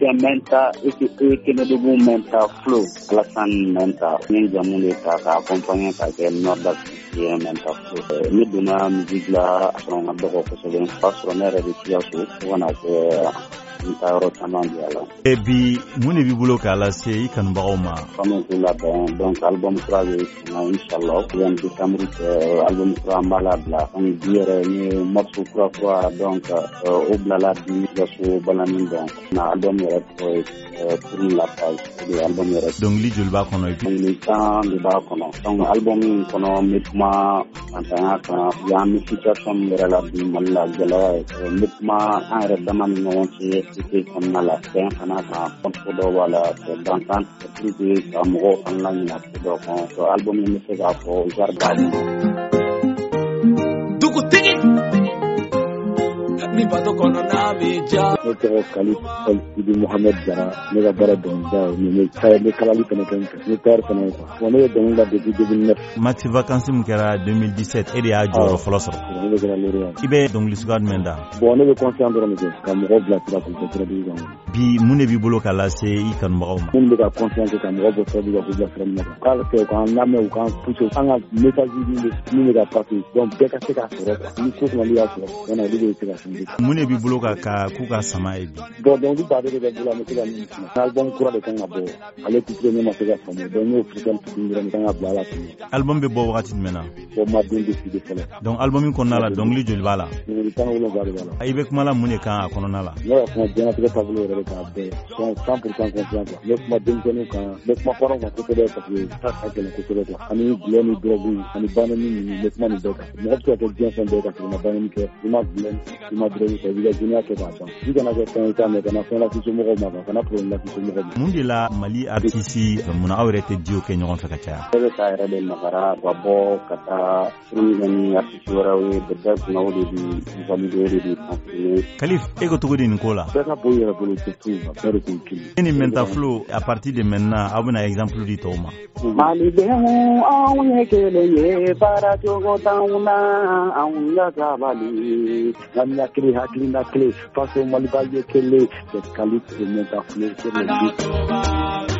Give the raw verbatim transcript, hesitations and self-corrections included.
que Menta et que et que le double Menta flow la san Menta ni jamule ta ka accompagner ta que Nord qui est Menta flow ni dona musique la on a beaucoup de choses passionnaire de Tiago on a et puis mun bi bolo kala se i kan bagoma comme la donc album travail inchallah bien décembre album travail bla on dirait ni morceau trois fois donc au blala di so balamin donc na album rek pour la page de album rek donc li jul ba kono bi ni temps de ba kono donc album kono mitma antana ka ya mi situation la di malla gala mitma en rek dama no ci ci comme la fin ana ka porto wala dantan pour que amro online na donc album ni se ga ko jardin dugu tigi ni bato kono na meja ko Khalif Sidi Mohamed Dara ne ga bara don da ni ne tay ne kala li tane kan ni tar tane ko woni don la depuis deux mille neuf mati vacances mu kera deux mille dix-sept e ya joro foloso ibe donc lisugad menda bon ne be conscient do ne ka mo bla tra ko tra bi gon bi mune bi bolo kala se i kan mo mun be ka conscient ka mo bo tra bi ko bla tra na kala ke ko na me ko puso anga message bi ni ne ga parti donc be ka se ka so ni ko na li ya so na li be se ka mune bi bolo ka ka ku ka sama e bi bon donc ba de de bula me ka ni album kura de kan abo ale ku premier ma se ka famo donc no african ku ni ran kan abla la album be bo wakati mena bo ma den de ci de fele donc album ko nala donc li joli bala ni tan wala bari bala ay be kuma la mune kan kono nala no ko jena te ka bulu re ka be cent pour cent confiant le kuma den ko ka le kuma ko ron ko de ka be ta ka ke ko de ani bleni drogu ani banani ni le kuma ni de ka mo ko ke bien son de ka na banani ke ma bleni ma drogu ko bi jina ke ba tan diga na ko tan ta me na fela ci mo ko ma ka na pro la ci mo ko mundi la mali artisi muna awrete dio ke nyon fa ka cha be ta re de magara babo kata ni artisi warawe de da na wodi di validere di Khalif ego to godin kola ka boye la bolo ci tout va faire ko ki ni Menta flow à partir de maintenant abuna exemple di toma mali be mu awye kele ye para jogo tauna awya gabali namya kri hakli na kle paso mali ba ye kele Khalif Menta flow